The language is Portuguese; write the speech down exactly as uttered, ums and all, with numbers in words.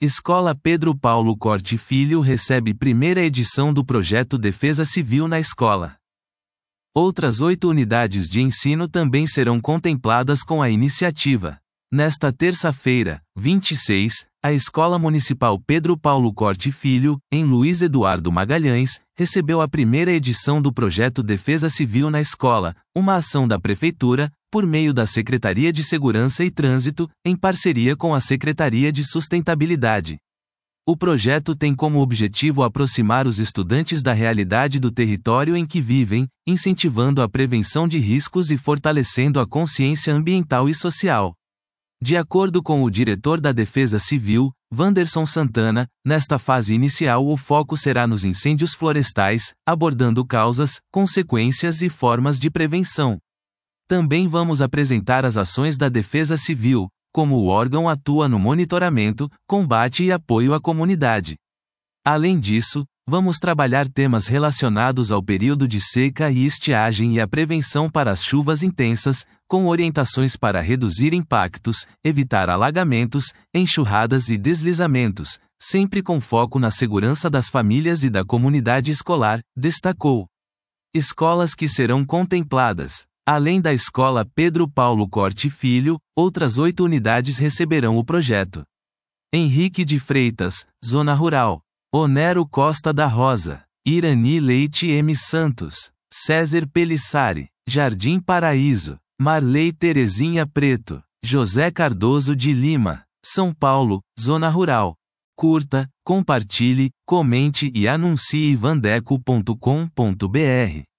Escola Pedro Paulo Corte Filho recebe primeira edição do projeto Defesa Civil na escola. Outras oito unidades de ensino também serão contempladas com a iniciativa. Nesta terça-feira, vinte e seis, a Escola Municipal Pedro Paulo Corte Filho, em Luiz Eduardo Magalhães, recebeu a primeira edição do projeto Defesa Civil na escola, uma ação da Prefeitura, por meio da Secretaria de Segurança e Trânsito, em parceria com a Secretaria de Sustentabilidade. O projeto tem como objetivo aproximar os estudantes da realidade do território em que vivem, incentivando a prevenção de riscos e fortalecendo a consciência ambiental e social. De acordo com o diretor da Defesa Civil, Wanderson Santana, nesta fase inicial o foco será nos incêndios florestais, abordando causas, consequências e formas de prevenção. Também vamos apresentar as ações da Defesa Civil, como o órgão atua no monitoramento, combate e apoio à comunidade. Além disso, vamos trabalhar temas relacionados ao período de seca e estiagem e a prevenção para as chuvas intensas, com orientações para reduzir impactos, evitar alagamentos, enxurradas e deslizamentos, sempre com foco na segurança das famílias e da comunidade escolar, destacou. Escolas que serão contempladas. Além da Escola Pedro Paulo Corte Filho, outras oito unidades receberão o projeto. Henrique de Freitas, Zona Rural. Onero Costa da Rosa. Irani Leite M. Santos. César Pelissari. Jardim Paraíso. Marley Terezinha Preto. José Cardoso de Lima. São Paulo, Zona Rural. Curta, compartilhe, comente e anuncie vandeco ponto com ponto br.